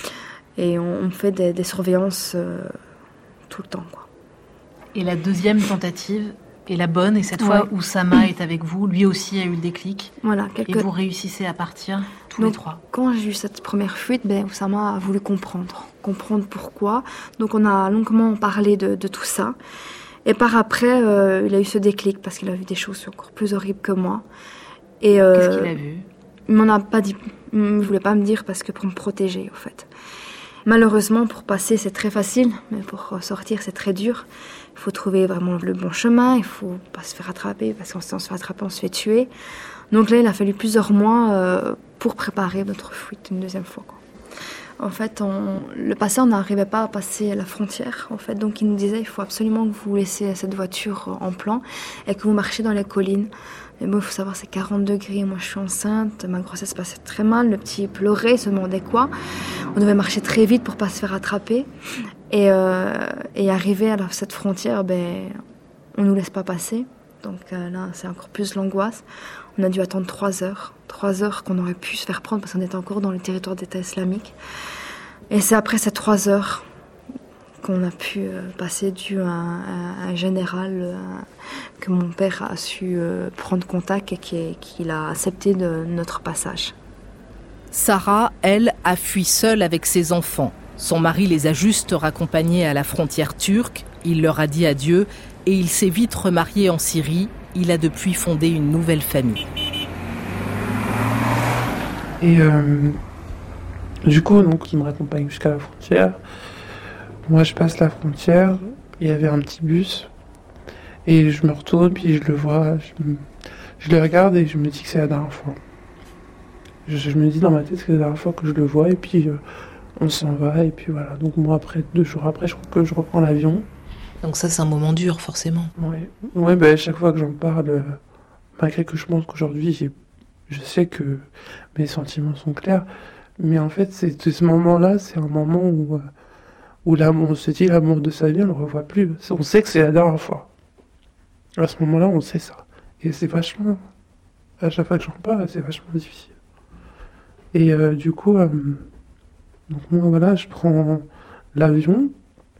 et on me fait des surveillances tout le temps, quoi. Et la deuxième tentative est la bonne, et cette fois Oussama est avec vous, lui aussi a eu le déclic. Voilà, et vous réussissez à partir tous les trois. Quand j'ai eu cette première fuite, Oussama a voulu comprendre pourquoi. Donc on a longuement parlé de tout ça. Et par après, il a eu ce déclic parce qu'il a vu des choses encore plus horribles que moi. Et qu'est-ce qu'il a vu? Il m'en a pas dit. Il ne voulait pas me dire parce que pour me protéger, en fait. Malheureusement, pour passer, c'est très facile, mais pour sortir, c'est très dur. Il faut trouver vraiment le bon chemin. Il faut pas se faire attraper parce qu'on se fait attraper, on se fait tuer. Donc là, il a fallu plusieurs mois pour préparer notre fuite une deuxième fois, quoi. En fait, le passé, on n'arrivait pas à passer la frontière. En fait, donc il nous disait, il faut absolument que vous laissiez cette voiture en plan et que vous marchiez dans les collines. Mais bon, il faut savoir, c'est 40 degrés. Moi, je suis enceinte. Ma grossesse passait très mal. Le petit pleurait, se demandait quoi. On devait marcher très vite pour pas se faire attraper. Et arrivé à cette frontière, on nous laisse pas passer. Donc là, c'est encore plus l'angoisse. On a dû attendre 3 heures. 3 heures qu'on aurait pu se faire prendre parce qu'on était encore dans le territoire d'État islamique. Et c'est après ces 3 heures qu'on a pu passer dû à un général que mon père a su prendre contact et qu'il a accepté de notre passage. Sarah, elle, a fui seule avec ses enfants. Son mari les a juste raccompagnés à la frontière turque. Il leur a dit adieu et il s'est vite remarié en Syrie. Il a depuis fondé une nouvelle famille. Et du coup, donc, il me raccompagne jusqu'à la frontière. Moi, je passe la frontière. Il y avait un petit bus. Et je me retourne, puis je le vois. Je le regarde et je me dis que c'est la dernière fois. Je me dis dans ma tête que c'est la dernière fois que je le vois. Et puis, on s'en va. Et puis voilà. Donc moi, 2 jours après, je crois que je reprends l'avion. Donc ça, c'est un moment dur, forcément. Ouais, chaque fois que j'en parle, malgré que je pense qu'aujourd'hui, je sais que mes sentiments sont clairs, mais en fait, ce moment-là, c'est un moment où l'amour, on se dit l'amour de sa vie, on ne le revoit plus. On sait que c'est la dernière fois. À ce moment-là, on sait ça. Et c'est vachement... À chaque fois que j'en parle, c'est vachement difficile. Et du coup, donc moi, voilà, je prends l'avion.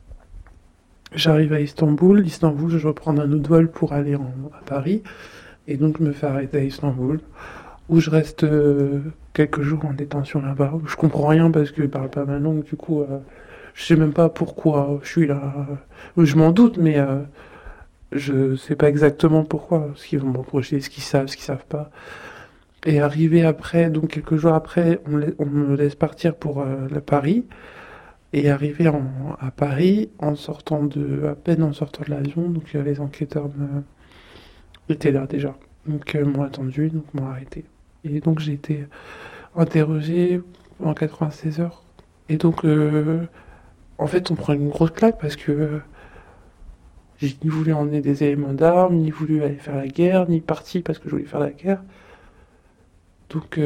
J'arrive à Istanbul, je dois prendre un autre vol pour aller à Paris, et donc je me fais arrêter à Istanbul, où je reste quelques jours en détention là-bas, où je comprends rien parce que je parle pas ma langue, du coup je sais même pas pourquoi je suis là, je m'en doute, mais je sais pas exactement pourquoi, ce qu'ils vont me reprocher, ce qu'ils savent pas. Et arrivé après, donc quelques jours après, on me laisse partir pour Paris. Et arrivé à Paris, à peine en sortant de l'avion, donc les enquêteurs étaient là déjà. Donc m'ont attendu, donc m'ont arrêté. Et donc j'ai été interrogé en 96 heures. Et donc, en fait, on prend une grosse claque parce que j'ai ni voulu emmener des éléments d'armes, ni voulu aller faire la guerre, ni parti parce que je voulais faire la guerre. Donc...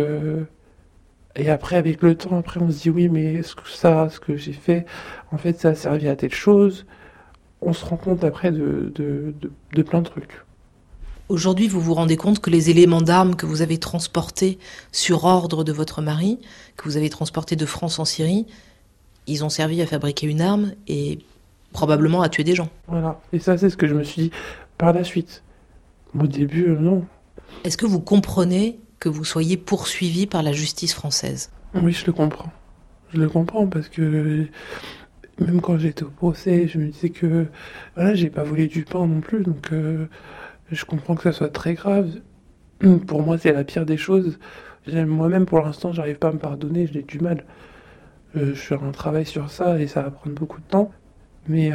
Et après, avec le temps, on se dit oui, mais ce que j'ai fait, en fait, ça a servi à telle chose. On se rend compte après de plein de trucs. Aujourd'hui, vous vous rendez compte que les éléments d'armes que vous avez transportés sur ordre de votre mari, que vous avez transportés de France en Syrie, ils ont servi à fabriquer une arme et probablement à tuer des gens. Voilà. Et ça, c'est ce que je me suis dit par la suite. Au début, non. Est-ce que vous comprenez que vous soyez poursuivi par la justice française? Oui, je le comprends. Je le comprends parce que même quand j'étais au procès, je me disais que voilà, j'ai pas volé du pain non plus, donc je comprends que ça soit très grave. Pour moi, c'est la pire des choses. Moi-même, pour l'instant, j'arrive pas à me pardonner, j'ai du mal. Je fais un travail sur ça et ça va prendre beaucoup de temps, mais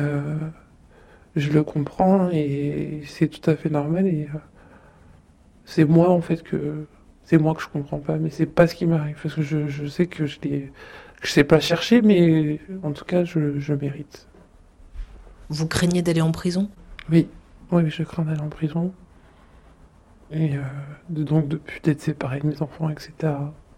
je le comprends et c'est tout à fait normal et c'est moi en fait que... C'est moi que je comprends pas, mais c'est pas ce qui m'arrive, parce que je sais que je l'ai je sais pas chercher, mais en tout cas, je mérite. Vous craignez d'aller en prison ? Oui, je crains d'aller en prison. Et donc, depuis d'être séparée de mes enfants, etc.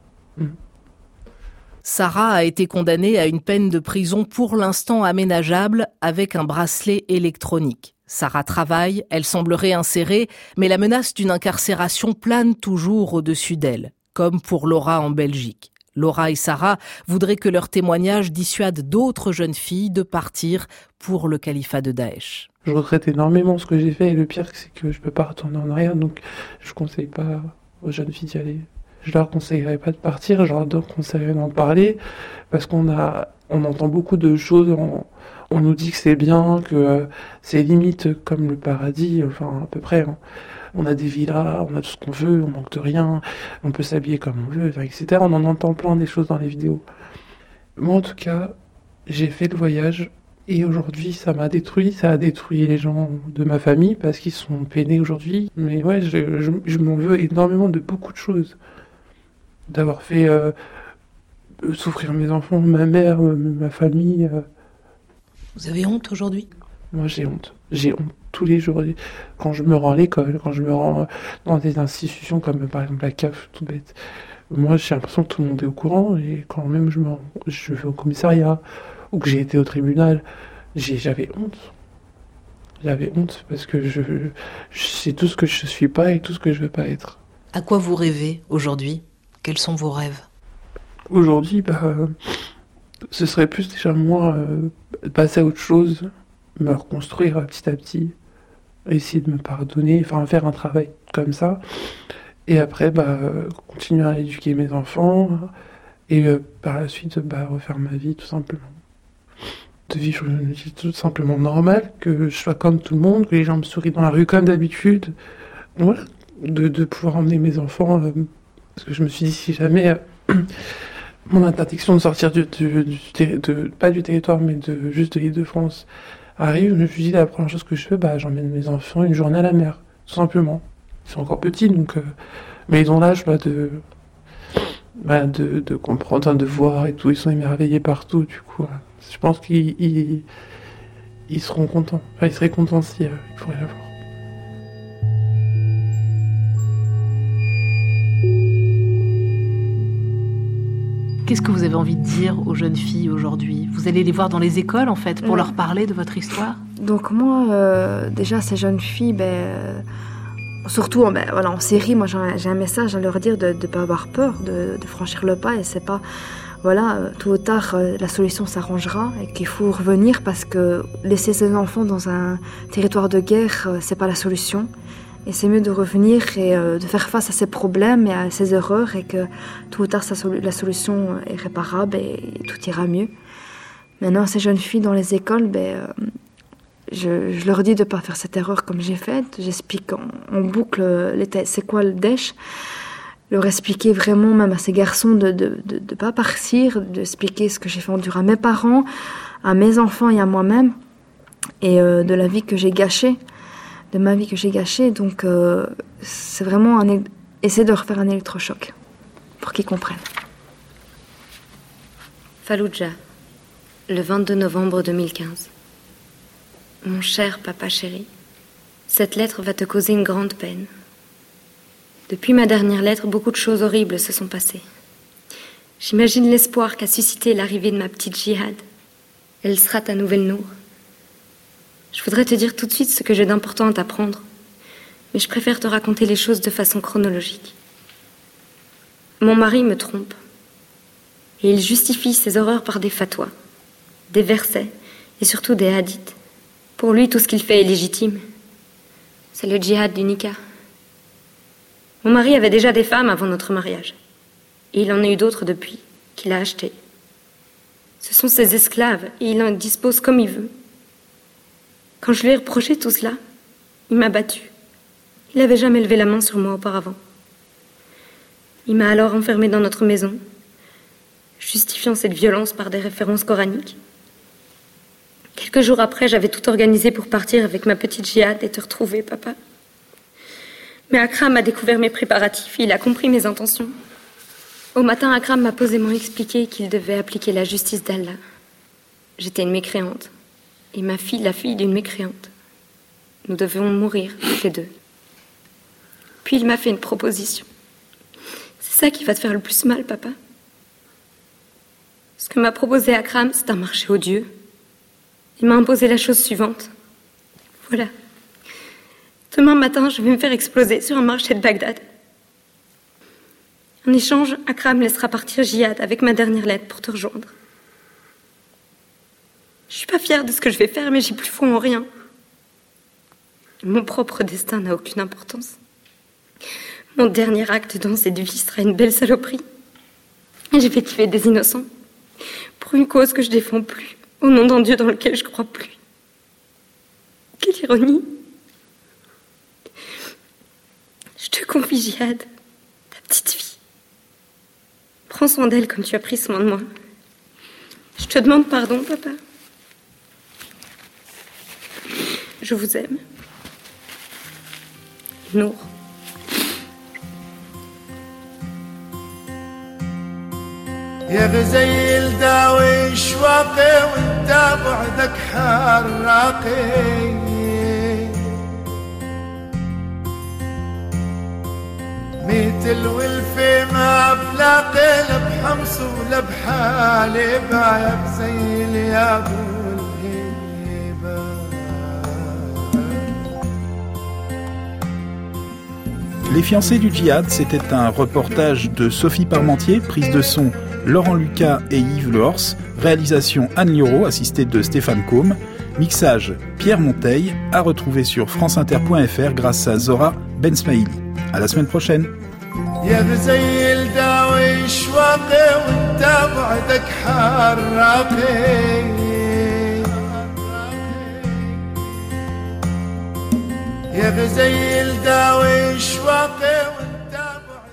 Sarah a été condamnée à une peine de prison pour l'instant aménageable avec un bracelet électronique. Sarah travaille, elle semble réinsérée, mais la menace d'une incarcération plane toujours au-dessus d'elle, comme pour Laura en Belgique. Laura et Sarah voudraient que leur témoignage dissuade d'autres jeunes filles de partir pour le califat de Daesh. Je regrette énormément ce que j'ai fait et le pire c'est que je peux pas retourner en arrière, donc je conseille pas aux jeunes filles d'y aller. Je leur conseillerais pas de partir, je leur conseillerais d'en parler parce on entend beaucoup de choses, on nous dit que c'est bien, que c'est limite comme le paradis, enfin à peu près. On a des villas, on a tout ce qu'on veut, on manque de rien, on peut s'habiller comme on veut, etc. On en entend plein des choses dans les vidéos. Moi en tout cas, j'ai fait le voyage. Et aujourd'hui, ça a détruit les gens de ma famille parce qu'ils sont peinés aujourd'hui. Mais ouais, je m'en veux énormément de beaucoup de choses. D'avoir fait souffrir mes enfants, ma mère, ma famille. Vous avez honte aujourd'hui ? Moi, j'ai honte. J'ai honte tous les jours. Quand je me rends à l'école, quand je me rends dans des institutions comme par exemple la CAF, tout bête. Moi, j'ai l'impression que tout le monde est au courant. Et quand même je vais au commissariat ou que j'ai été au tribunal, j'avais honte. J'avais honte parce que je sais tout ce que je suis pas et tout ce que je veux pas être. À quoi vous rêvez aujourd'hui ? Quels sont vos rêves ? Aujourd'hui, ce serait plus déjà moi passer à autre chose, me reconstruire petit à petit, essayer de me pardonner, enfin faire un travail comme ça. Et après, continuer à éduquer mes enfants et par la suite, refaire ma vie tout simplement. De vivre une vie tout simplement normale, que je sois comme tout le monde, que les gens me sourient dans la rue comme d'habitude. Voilà, de pouvoir emmener mes enfants, parce que je me suis dit si jamais mon interdiction de sortir pas du territoire, mais juste de l'Île-de-France arrive, je me suis dit la première chose que je fais, j'emmène mes enfants une journée à la mer, tout simplement. Ils sont encore petits, donc, mais ils ont l'âge de comprendre, de voir et tout, ils sont émerveillés partout, du coup. Je pense qu'ils seront contents. Enfin, ils seraient contents si ils pourraient la voir. Qu'est-ce que vous avez envie de dire aux jeunes filles aujourd'hui ? Vous allez les voir dans les écoles, en fait, pour leur parler de votre histoire ? Donc moi, déjà, ces jeunes filles, surtout en série, moi j'ai un message à leur dire de ne pas avoir peur, de franchir le pas, et c'est pas... tôt ou tard, la solution s'arrangera et qu'il faut revenir parce que laisser ses enfants dans un territoire de guerre, c'est pas la solution. Et c'est mieux de revenir et de faire face à ses problèmes et à ses erreurs et que tôt ou tard, la solution est réparable et tout ira mieux. Maintenant, ces jeunes filles dans les écoles, je leur dis de ne pas faire cette erreur comme j'ai faite. J'explique en boucle c'est quoi le Daesh. Leur expliquer vraiment, même à ces garçons, de ne pas partir, d'expliquer ce que j'ai fait endurer à mes parents, à mes enfants et à moi-même, et de la vie que j'ai gâchée, de ma vie que j'ai gâchée. Donc, c'est vraiment essayer de leur faire un électrochoc, pour qu'ils comprennent. Fallujah, le 22 novembre 2015. Mon cher papa chéri, cette lettre va te causer une grande peine. Depuis ma dernière lettre, beaucoup de choses horribles se sont passées. J'imagine l'espoir qu'a suscité l'arrivée de ma petite Jihad. Elle sera ta nouvelle Nour. Je voudrais te dire tout de suite ce que j'ai d'important à t'apprendre, mais je préfère te raconter les choses de façon chronologique. Mon mari me trompe, et il justifie ses horreurs par des fatwas, des versets et surtout des hadiths. Pour lui, tout ce qu'il fait est légitime. C'est le djihad du nikah. Mon mari avait déjà des femmes avant notre mariage. Et il en a eu d'autres depuis, qu'il a achetées. Ce sont ses esclaves, et il en dispose comme il veut. Quand je lui ai reproché tout cela, il m'a battue. Il n'avait jamais levé la main sur moi auparavant. Il m'a alors enfermée dans notre maison, justifiant cette violence par des références coraniques. Quelques jours après, j'avais tout organisé pour partir avec ma petite Jihad et te retrouver, papa. Mais Akram a découvert mes préparatifs et il a compris mes intentions. Au matin, Akram m'a posément expliqué qu'il devait appliquer la justice d'Allah. J'étais une mécréante. Et ma fille, la fille d'une mécréante. Nous devions mourir, toutes les deux. Puis il m'a fait une proposition. C'est ça qui va te faire le plus mal, papa. Ce que m'a proposé Akram, c'est un marché odieux. Il m'a imposé la chose suivante. Voilà. Demain matin, je vais me faire exploser sur un marché de Bagdad. En échange, Akram laissera partir Jihad avec ma dernière lettre pour te rejoindre. Je suis pas fière de ce que je vais faire, mais j'ai plus foi en rien. Mon propre destin n'a aucune importance. Mon dernier acte dans cette vie sera une belle saloperie. Et je vais tuer des innocents pour une cause que je défends plus, au nom d'un Dieu dans lequel je crois plus. Quelle ironie. Je te confie, Jihad, ta petite fille. Prends soin d'elle comme tu as pris soin de moi. Je te demande pardon, papa. Je vous aime. Nour. يا غزيل داوي شواقي وانت بعدك حراقي ميت الولفي ما بلاقي لا بحمص ولا بحالي بايع غزيل يا ابو Les fiancés du djihad, c'était un reportage de Sophie Parmentier, prise de son Laurent Lucas et Yves Lehors, réalisation Anne Lioro, assistée de Stéphane Combe, mixage Pierre Monteil, à retrouver sur franceinter.fr grâce à Zora Bensmaili. À la semaine prochaine. يا غزيل داوي شواقي